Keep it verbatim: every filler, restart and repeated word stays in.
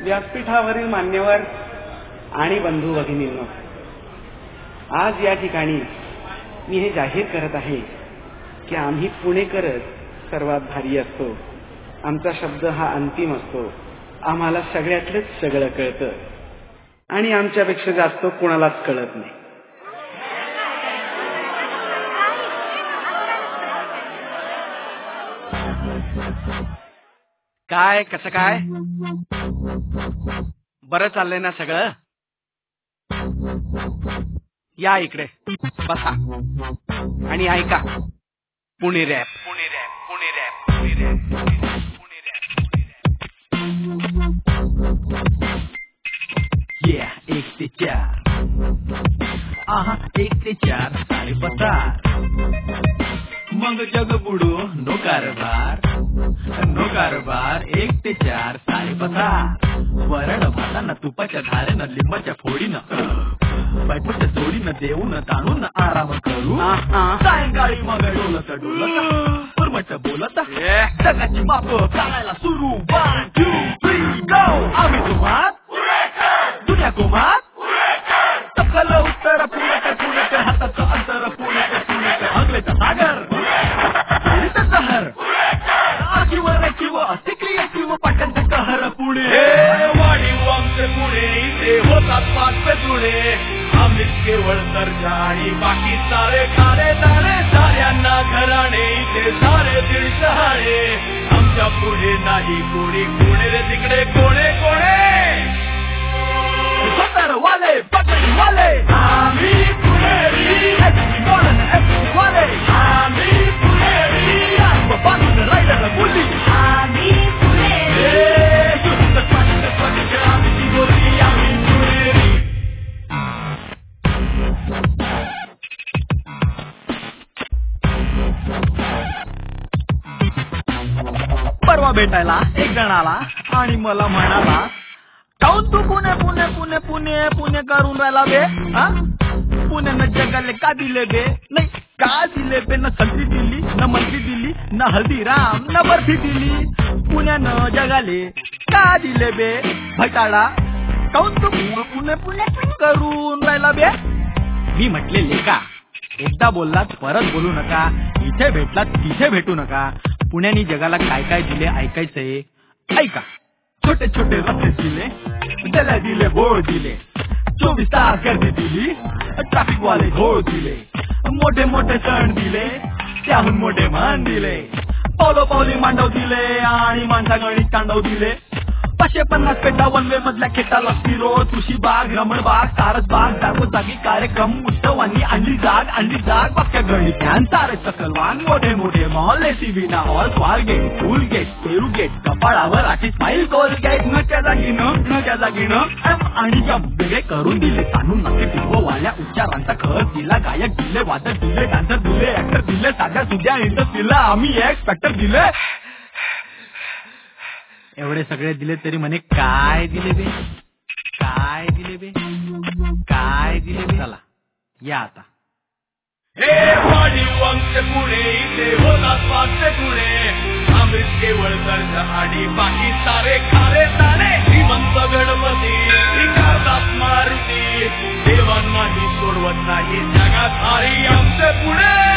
व्यासपीठावरील मान्यवर आणि बंधू भगिनींनो, आज या ठिकाणी मी हे जाहीर करत आहे की आम्ही पुणेकरच सर्वात भारी असतो. आमचा शब्द हा अंतिम असतो. आम्हाला सगळ्यातलंच सगळं कळतं आणि आमच्यापेक्षा जास्त कोणालाच कळत नाही. काय कसं काय बरं चाललंय ना सगळं? या इकडे बसा आणि ऐका Pune rap. Pune rap Pune rap Pune rap Pune rap. या एक ते चार, आहा एक ते चार साडे पसार, मग जग बुडू नो कारभार, नो कारभार एक ते चार साडे पसार. वरण भातानं तुपाच्या धारेनं लिंबाच्या फोडीनं बायकोच्या जोडीनं देऊन ताणून आराम करू. सायंकाळी मग डोलत डोलत पुरमट बोलत जगाची माप काढायला सुरू. One two three go. आम्ही तुम्हात दुनिया कुमार सकल उत्तर पुणेकर पुणेकर हाताचं अंतर पुणेकर पुणेकर अंगलेचा सागर सहर आजीवर किंवा अतिक्रिएटिव्ह पाट्यांचा कहर. पुणे वाढीव आमचे पुणे इथे होतात पाच जुळे. आम्हीच केवळ सर्जा आणि बाकी सारे खाणे दाणे. साऱ्यांना घराणे इथे सारे दीड शहाणे. आमच्या पुढे नाही कोणी कोणे रे तिकडे कोणे कोणे. सत्तर वाले पकडी वाले आम्ही पुणेरी. वाले आम्ही पुणेरी. बाजून राहिलं मुली आम्ही पुणेरी. आम्ही बोली आम्ही पुणेरी. परवा भेटायला एक जण आला आणि मला म्हणाला, काऊन तू पुणे पुणे पुणे पुणे पुणे करून राहिला बे? हा पुण्यानं जगाले का दिले बे? नाही का दिले बे? न संत्री दिली, न मंत्री दिली, न हल्दीराम, न बर्फी दिली. पुण्यानं जगाले का दिले बे? भटाळा काऊन तू पुणे पुणे करून राहिला बे? मी म्हटले लेका, एकदा बोललात परत बोलू नका. इथे भेटलात तिथे भेटू नका. पुण्यानी जगाला काय काय दिले ऐकायचंय. ऐका. छोटे छोटे रस्ते दिले, त्याला दिले बोर्ड दिले, चोवीस तास गर्दी दिली, ट्रॅफिक वाले घोळ दिले, मोठे मोठे सण दिले, त्याहून मोठे मान दिले, पावलो पावली मांडव दिले आणि माणसा गणित तांडव दिले. पाचशे पन्नास पेटा वन वे मधल्या खेटाला रोड, तुळशी बाग, रमण बाग, सारस बाग, जागोजागी कार्यक्रम, उत्सवांनी आणली जाग आणली जाग. पक्क्या गणित सारे सकलवान, मोठे मोठे मॉल, एसी विना hall, Swargate, Pulgate, Peru gate, कपाळावर आठी स्माईल कोल गेट. न त्या जागीनं न त्या जागीनं आणि वेगळे करून दिले. ताणून नक्की टिंबो वाल्या उच्चारांचा खर्च दिला. गायक दिले, वादक दिले, डान्सर दिले, ऍक्टर दिले, साध्या सुद्या इंटरेस्ट दिला. आम्ही एक्स फॅक्टर दिले. एवढे सगळे दिले तरी म्हणे काय दिले बे? काय दिले बे? काय दिले बे? चला या आता. हे वाढीव आमचे पुणे इथे होतात पाचशे गुणे. आम्हीच केवळ सर्जा आणि बाकी सारे खारे ताणे. श्रीमंत गणपती विकासात मारुती, देवांनाही सोडवत नाही जगात हारी आमचे पुणे.